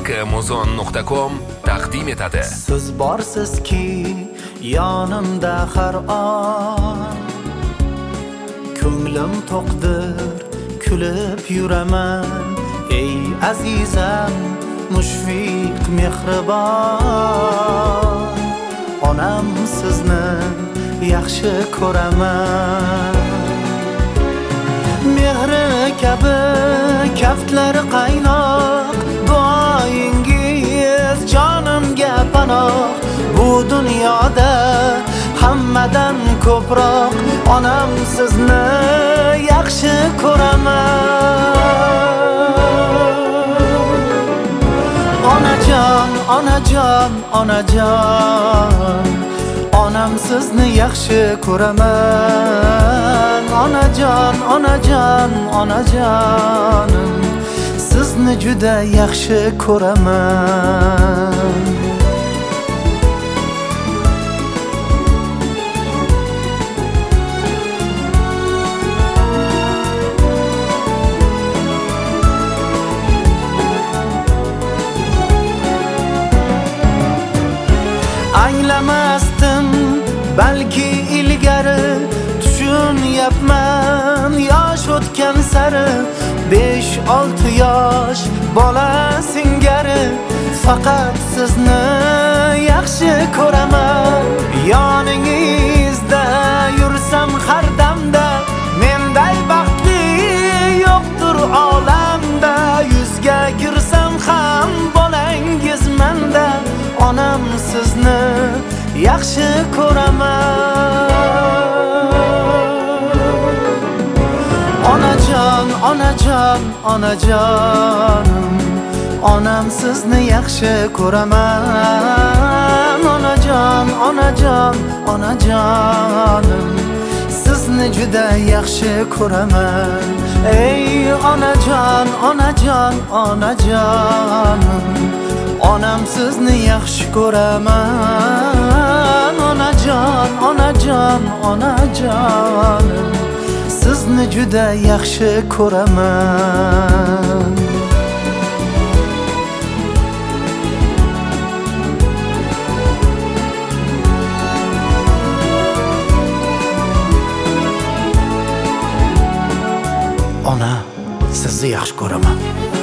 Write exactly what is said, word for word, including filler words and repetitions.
Amazon nuqta com taqdim etadi. Siz borsizki yonimda har on, ko'nglim to'qdir, kulib yuraman. Ey azizam, mushfiq mehribon, onam sizni yaxshi ko'raman. Mehri kabi kaftlari qaynoq, duoyingiz jonimga panoh. Bu dunyoda hammadan ko'proq onam sizni yaxshi ko'raman. Onajon, onajon, onajon, onam sizni yaxshi ko'raman. Onajon, onajon, onajonim, sizni juda yaxshi ko'raman. Anglamasdim balki ilgari, tushunyapman yosh o'tgan sari. besh olti yosh bola singari, faqat sizni yaxshi ko'raman. Yoningizda yursam har damda, menday baxtli yo'qdir olamda. Yuzga kirsam ham bolangiz menda, onam sizni yaxshi ko'raman. Onajon, onajon, onajonim, onam sizni yaxshi ko'raman. Onajon, onajon, onajonim, sizni juda yaxshi ko'raman. Ey onajon, onajon, onajonim, onam sizni yaxshi ko'raman. Onajon, onajon, onajonim, sizni juda yaxshi ko'raman. Ona, sizni yaxshi ko'raman.